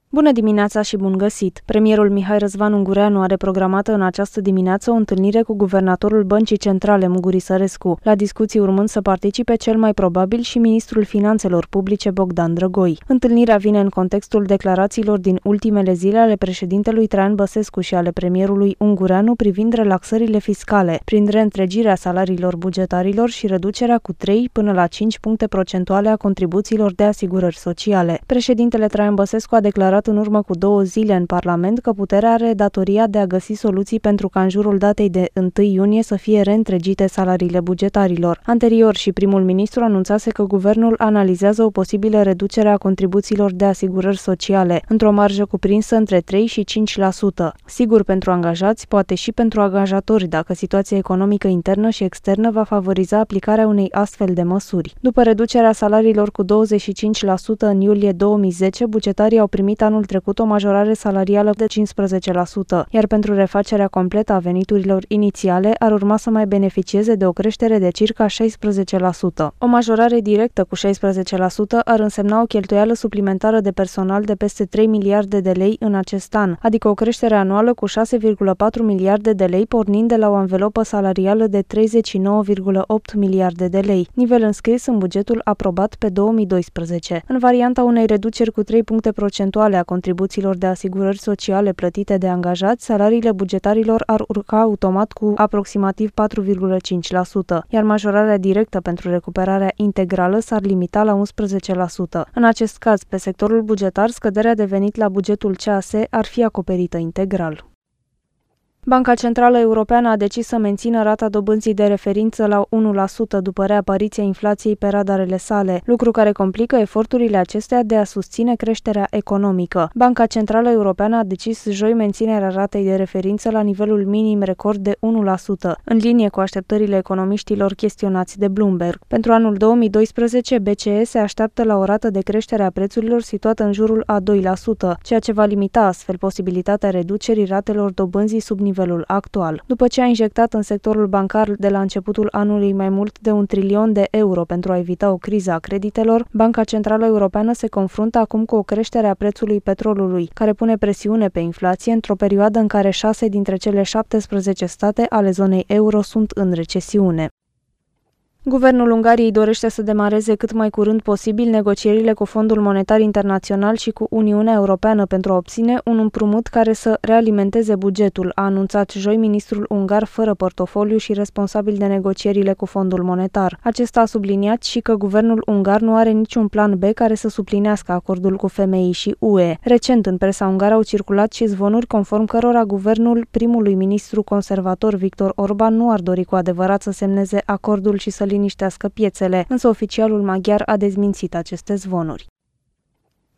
Bună dimineața și bun găsit! Premierul Mihai Răzvan Ungureanu are programată în această dimineață o întâlnire cu guvernatorul Băncii Centrale, Muguri Sărescu. La discuții urmând să participe cel mai probabil și ministrul Finanțelor Publice, Bogdan Drăgoi. Întâlnirea vine în contextul declarațiilor din ultimele zile ale președintelui Traian Băsescu și ale premierului Ungureanu privind relaxările fiscale, prin reîntregirea salariilor bugetarilor și reducerea cu 3 până la 5 puncte procentuale a contribuțiilor de asigurări sociale. Președintele Traian Băsescu a declarat în urmă cu 2 zile în Parlament că puterea are datoria de a găsi soluții pentru ca în jurul datei de 1 iunie să fie reîntregite salariile bugetarilor. Anterior și primul ministru anunțase că guvernul analizează o posibilă reducere a contribuțiilor de asigurări sociale, într-o marjă cuprinsă între 3 și 5%. Sigur pentru angajați, poate și pentru angajatori, dacă situația economică internă și externă va favoriza aplicarea unei astfel de măsuri. După reducerea salariilor cu 25% în iulie 2010, bugetarii au primit anul trecut o majorare salarială de 15%, iar pentru refacerea completă a veniturilor inițiale ar urma să mai beneficieze de o creștere de circa 16%. O majorare directă cu 16% ar însemna o cheltuială suplimentară de personal de peste 3 miliarde de lei în acest an, adică o creștere anuală cu 6,4 miliarde de lei pornind de la o anvelopă salarială de 39,8 miliarde de lei, nivel înscris în bugetul aprobat pe 2012. În varianta unei reduceri cu 3 puncte procentuale a contribuțiilor de asigurări sociale plătite de angajați, salariile bugetarilor ar urca automat cu aproximativ 4,5%, iar majorarea directă pentru recuperarea integrală s-ar limita la 11%. În acest caz, pe sectorul bugetar, scăderea de venit la bugetul CAS ar fi acoperită integral. Banca Centrală Europeană a decis să mențină rata dobânzii de referință la 1% după reapariția inflației pe radarele sale, lucru care complică eforturile acestea de a susține creșterea economică. Banca Centrală Europeană a decis joi menținerea ratei de referință la nivelul minim record de 1%, în linie cu așteptările economiștilor chestionați de Bloomberg. Pentru anul 2012, BCE se așteaptă la o rată de creștere a prețurilor situată în jurul a 2%, ceea ce va limita astfel posibilitatea reducerii ratelor dobânzii sub nivelul actual. După ce a injectat în sectorul bancar de la începutul anului mai mult de 1 trilion de euro pentru a evita o criză a creditelor, Banca Centrală Europeană se confruntă acum cu o creștere a prețului petrolului, care pune presiune pe inflație într-o perioadă în care 6 dintre cele 17 state ale zonei euro sunt în recesiune. Guvernul Ungariei dorește să demareze cât mai curând posibil negocierile cu Fondul Monetar Internațional și cu Uniunea Europeană pentru a obține un împrumut care să realimenteze bugetul, a anunțat joi ministrul ungar fără portofoliu și responsabil de negocierile cu Fondul Monetar. Acesta a subliniat și că guvernul ungar nu are niciun plan B care să suplinească acordul cu FMI și UE. Recent, în presa ungară au circulat și zvonuri conform cărora guvernul primului ministru conservator Viktor Orban nu ar dori cu adevărat să semneze acordul și să liniștească piețele, însă oficialul maghiar a dezmințit aceste zvonuri.